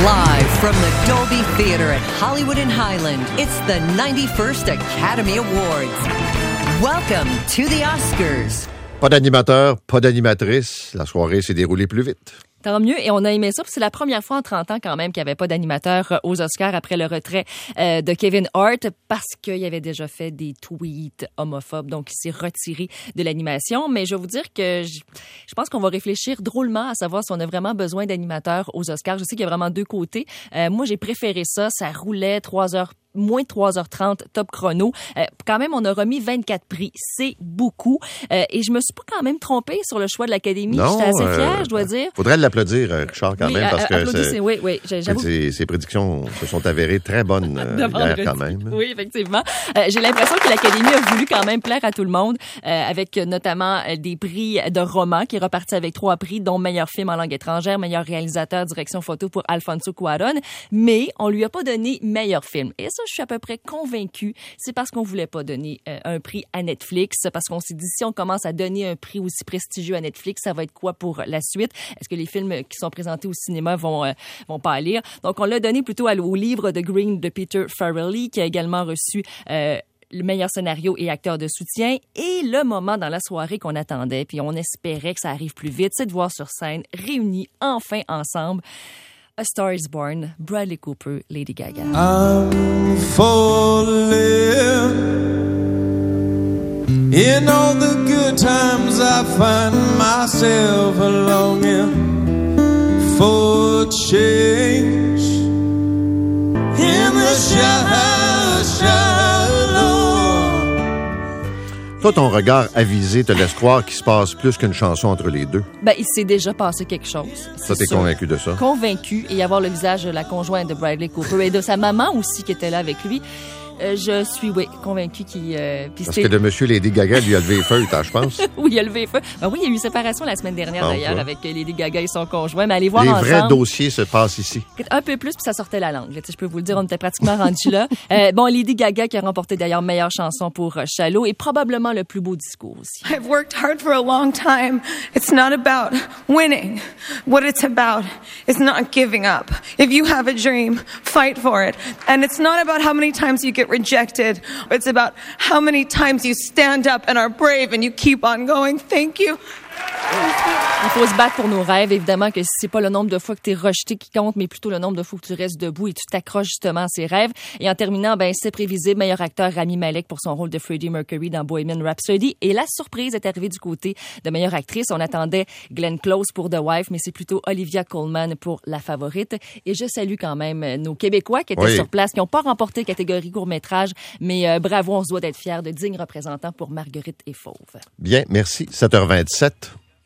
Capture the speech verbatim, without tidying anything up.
Live from the Dolby Theatre at Hollywood and Highland, it's the ninety-first Academy Awards. Welcome to the Oscars. Pas d'animateur, pas d'animatrice. La soirée s'est déroulée plus vite. Tant mieux, et on a aimé ça, parce que c'est la première fois en trente ans quand même qu'il n'y avait pas d'animateur aux Oscars après le retrait euh, de Kevin Hart, parce qu'il avait déjà fait des tweets homophobes, donc il s'est retiré de l'animation. Mais je vais vous dire que je, je pense qu'on va réfléchir drôlement à savoir si on a vraiment besoin d'animateurs aux Oscars. Je sais qu'il y a vraiment deux côtés. Euh, moi, j'ai préféré ça, ça roulait trois heures moins de trois heures trente, top chrono. Euh, quand même, on a remis vingt-quatre prix. C'est beaucoup. Euh, et je me suis pas quand même trompée sur le choix de l'Académie. Non, j'étais assez fière, euh, je dois dire. Faudrait l'applaudir, Richard, quand oui, même, parce euh, que c'est, oui, oui, j'avoue. Ses, ses prédictions se sont avérées très bonnes euh, hier, quand même. Oui, effectivement. Euh, j'ai l'impression que l'Académie a voulu quand même plaire à tout le monde, euh, avec notamment euh, des prix de romans qui est reparti avec trois prix, dont meilleur film en langue étrangère, meilleur réalisateur, direction photo pour Alfonso Cuarón. Mais on lui a pas donné meilleur film. Et ça, je suis à peu près convaincue, c'est parce qu'on voulait pas donner euh, un prix à Netflix, parce qu'on s'est dit, si on commence à donner un prix aussi prestigieux à Netflix, ça va être quoi pour la suite? Est-ce que les films qui sont présentés au cinéma vont euh, vont pas lire? Donc, on l'a donné plutôt à, au livre de Green de Peter Farrelly, qui a également reçu euh, le meilleur scénario et acteur de soutien. Et le moment dans la soirée qu'on attendait, puis on espérait que ça arrive plus vite, c'est de voir sur scène, réunis enfin ensemble, A Star is Born, Bradley Cooper, Lady Gaga. I'm falling in all the good times. I find myself longing for change in the shallow, shallow. Toi, ton regard avisé te laisse croire qu'il se passe plus qu'une chanson entre les deux. Ben, il s'est déjà passé quelque chose. Ça, t'es convaincu de ça? Convaincu, et avoir le visage de la conjointe de Bradley Cooper et de sa maman aussi qui était là avec lui. Euh, je suis, oui, convaincue qu'il... Euh, Parce que le monsieur Lady Gaga lui a levé les feux, je pense. Oui, il a levé les feux. Ben oui, il y a eu une séparation la semaine dernière, bon, d'ailleurs, ça. avec Lady Gaga et son conjoint. Mais allez voir les ensemble. vrais dossiers se passent ici. Un peu plus, puis ça sortait la langue. Là, je peux vous le dire, on était pratiquement rendu là. Euh, bon, Lady Gaga qui a remporté d'ailleurs meilleure chanson pour euh, Shallow, et probablement le plus beau discours aussi. I've worked hard for a long time. It's not about winning. What it's about is not giving up. If you have a dream, fight for it. And it's not about how many times you get rejected. It's about how many times you stand up and are brave and you keep on going. Thank you. Il faut se battre pour nos rêves. Évidemment que c'est pas le nombre de fois que tu es rejeté qui compte, mais plutôt le nombre de fois que tu restes debout et tu t'accroches justement à ces rêves. Et en terminant, ben c'est prévisible, meilleur acteur Rami Malek pour son rôle de Freddie Mercury dans Bohemian Rhapsody. Et la surprise est arrivée du côté de meilleure actrice. On attendait Glenn Close pour The Wife, mais c'est plutôt Olivia Colman pour La Favorite. Et je salue quand même nos Québécois qui étaient oui. sur place, qui n'ont pas remporté catégorie court-métrage, mais euh, bravo, on se doit d'être fiers de dignes représentants pour Marguerite et Fauve. Bien, merci. sept heures vingt-sept.